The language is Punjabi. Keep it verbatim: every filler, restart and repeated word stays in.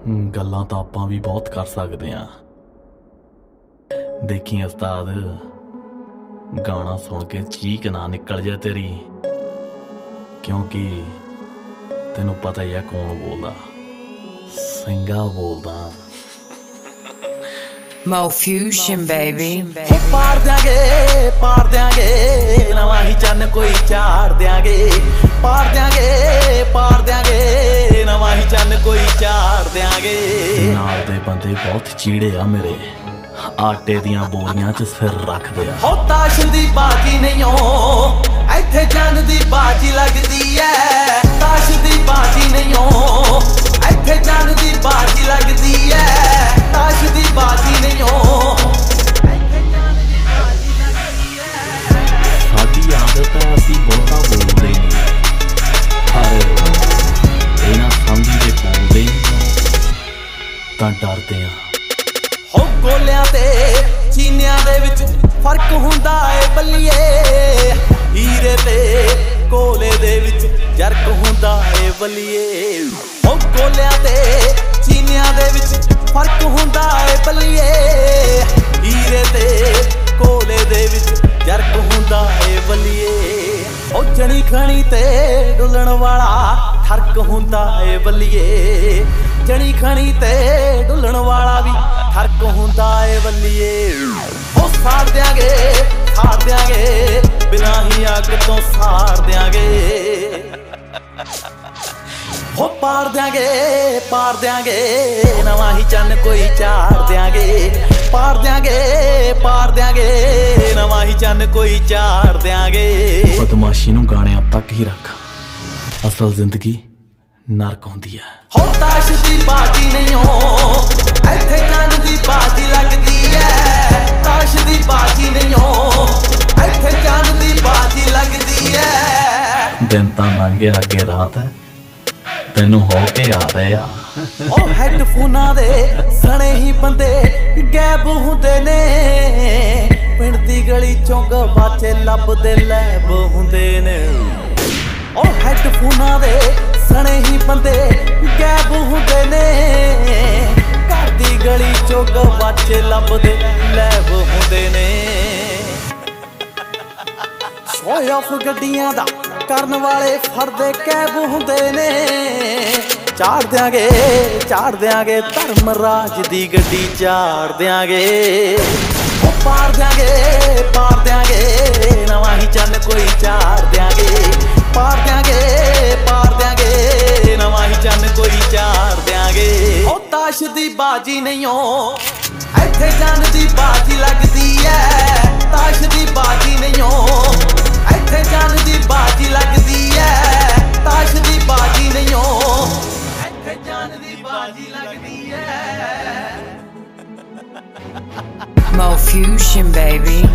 ਗੱਲਾਂ ਤਾਂ ਆਪਾਂ ਵੀ ਬਹੁਤ ਕਰ ਸਕਦੇ ਆਂ। ਦੇਖੀ ਉਸਤਾਦ, ਗਾਣਾ ਸੁਣ ਕੇ ਚੀਕ ਨਾ ਨਿਕਲ ਜਾ ਤੇਰੀ, ਕਿਉਂਕਿ ਤੈਨੂੰ ਪਤਾ ਹੀ ਆ ਕੌਣ ਬੋਲਦਾ। ਸਿੰਘਾ ਬੋਲਦਾ। Mo Fusion baby। ਪਾਰ ਦਿਆਂਗੇ ਪਾਰ ਦਿਆਂਗੇ ਨਵਾਂ ਹੀ ਚੰਨ ਕੋਈ ਚਾੜ ਦਿਆਂਗੇ। ਪਾਰ ਦਿਆਂਗੇ ਪਾਰ ਦਿਆਂਗੇ ਨਵਾਂ ਹੀ ਚੰਨ ਕੋਈ ਚਾੜ ਦਿਆਂਗੇ। ਨਾਲ ਦੇ ਬੰਦੇ ਬਹੁਤ ਚੀੜੇ ਆ ਮੇਰੇ, ਆਟੇ ਦੀਆਂ ਬੋਰੀਆਂ 'ਚ ਸਿਰ ਰੱਖਦੇ ਆ। ਹੋ ਤਾਸ਼ ਦੀ ਬਾਜੀ ਨਹੀਂ ਓ ਇੱਥੇ ਜੰਨ ਦੀ ਬਾਜੀ ਲੱਗਦੀ ਐ। ਤਾਸ਼ ਦੀ ਬਾਜੀ ਨਹੀਂ ਓ ਇੱਥੇ ਜੰਨ ਦੀ ਬਾਜੀ ਲੱਗਦੀ ਐ। ਤਾਸ਼ ਦੀ ਬਾਜੀ ਨਹੀਂ ਓ ਇੱਥੇ ਜੰਨ ਦੀ ਬਾਜੀ ਲੱਗਦੀ ਐ। ਸਾਡੀ ਆਦਤ ਹੈ ਅਸੀਂ ਬਹੁਤਾ ਬੋਲਦੇ ਨਹੀਂ, ਪਰ ਇਹ ਨਾ ਸਮਝੀ ਜੇ ਬੋਲਦੇ ਤਾਂ ਡਰਦੇ ਆ। ਹੋ ਗੋਲਿਆਂ ਤੇ ਚੀਨਿਆਂ ਦੇ ਵਿੱਚ ਫਰਕ ਹੁੰਦਾ ਏ ਬੱਲੀਏ। ਹੀਰੇ ਤੇ ਕੋਲੇ ਦੇ ਵਿੱਚ ਜਰਕ ਹੁੰਦਾ ਏ ਬੱਲੀਏ। ਹੋ ਗੋਲਿਆਂ ਤੇ ਚੀਨਿਆਂ ਦੇ ਵਿੱਚ ਫਰਕ ਹੁੰਦਾ ਏ ਬੱਲੀਏ। ਹੀਰੇ ਤੇ ਕੋਲੇ ਦੇ ਵਿੱਚ ਜਰਕ ਹੁੰਦਾ ਏ ਬੱਲੀਏ। ਉਹ ਜਣੀ ਖਣੀ ਤੇ ਡੁੱਲਣ ਵਾਲਾ ਠਰਕ ਹੁੰਦਾ ਏ ਬੱਲੀਏ। ਜਣੀ ਖਣੀ ਤੇ ਡੁੱਲਣ ਵਾਲਾ ਵੀ ਠਰਕ ਹੁੰਦਾ ਏ ਬੱਲੀਏ। ਉਹ ਸਾੜ ਦਿਆਂਗੇ ਸਾੜ ਦਿਆਂਗੇ ਬਿਨਾਂ ਹੀ ਅੱਗ ਤੋਂ ਸਾੜ ਦਿਆਂਗੇ। ਹੋ ਪਾਰ ਦਿਆਂਗੇ ਪਾਰ ਦਿਆਂਗੇ ਨਵਾਂ ਹੀ ਚੰਨ ਕੋਈ ਚਾੜ ਦਿਆਂਗੇ। ਪਾਰ ਦਿਆਂਗੇ ਪਾਰ ਦਿਆਂਗੇ ਨਵਾਂ ਹੀ ਚੰਨ ਕੋਈ ਚਾੜ ਦਿਆਂਗੇ। ਬਦਮਾਸ਼ੀ ਨੂੰ ਗਾਣਿਆਂ ਤੱਕ ਹੀ ਰੱਖ, ਅਸਲ ਜ਼ਿੰਦਗੀ ਨਰਕ ਹੁੰਦੀ ਹੈ। ਹੋ ਤਾਸ਼ ਦੀ ਬਾਜੀ ਨਹੀਂ ਓ ਇੱਥੇ ਚੰਨ ਦੀ ਬਾਜੀ ਲੱਗਦੀ ਐ। ਤਾਸ਼ ਦੀ ਬਾਜੀ ਨਹੀਂ ਓ ਇੱਥੇ ਚੰਨ ਦੀ ਬਾਜੀ ਲੱਗਦੀ ਐ। ਦਿਨ ਤਾਂ ਲੰਘ ਗਿਆ ਅੱਗੇ ਰਾਤ ਹੈ, ਤੈਨੂੰ ਹੋ ਕੇ ਆ ਰਹੇ ਆ। ਉਹ ਹੈਡਫੋਨਾਂ ਦੇ ਸਣੇ ਹੀ ਬੰਦੇ ਗਾਇਬ ਹੁੰਦੇ ਨੇ। ਪਿੰਡ ਦੀ ਗਲੀ ਚੋਂ ਗਵਾਚੇ ਲੱਭਦੇ ਲੈਬ ਹੁੰਦੇ ਨੇ। ਉਹ ਹੈਡਫੋਨਾਂ ਦੇ ਸਣੇ ਹੀ ਬੰਦੇ ਗਾਇਬ ਹੁੰਦੇ ਨੇ। ਘਰ ਦੀ ਗਲੀ ਚੋਂ ਗਵਾਚੇ ਲੱਭਦੇ ਲੈਬ ਹੁੰਦੇ ਨੇ। ਸ਼ੋਅ ਆਫ ਗੱਡੀਆਂ ਦਾ ਕਰਨ ਵਾਲੇ ਫੜਦੇ ਕੈਬ ਹੁੰਦੇ ਨੇ। ਚਾੜ ਦਿਆਂਗੇ ਚਾੜ ਦਿਆਂਗੇ ਧਰਮ ਰਾਜ ਦੀ ਗੱਡੀ ਚਾੜ ਦਿਆਂਗੇ। ਉਹ ਪਾਰ ਦਿਆਂਗੇ ਪਾਰ ਦਿਆਂਗੇ ਨਵਾਂ ਹੀ ਚੰਨ ਕੋਈ ਚਾੜ ਦਿਆਂਗੇ। ਪਾਰ ਦਿਆਂਗੇ ਪਾਰ ਦਿਆਂਗੇ ਨਵਾਂ ਹੀ ਚੰਨ ਕੋਈ ਚਾੜ ਦਿਆਂਗੇ। ਉਹ ਤਾਸ਼ ਦੀ ਬਾਜੀ ਨਹੀਂ ਓ ਇੱਥੇ ਚੰਨ ਦੀ ਬਾਜੀ ਲੱਗਦੀ ਐ। ਤਾਸ਼ ਦੀ ਬਾਜੀ ਨਹੀਂ ਓ ਇੱਥੇ ਚੰਨ ਦੀ ਬਾਜੀ ਲੱਗਦੀ ਐ। ਤਾਸ਼ ਦੀ ਬਾਜੀ ਨਹੀਂ ਓ ਇੱਥੇ ਚੰਨ ਦੀ ਬਾਜੀ ਲੱਗਦੀ ਐ। Mo Fusion baby।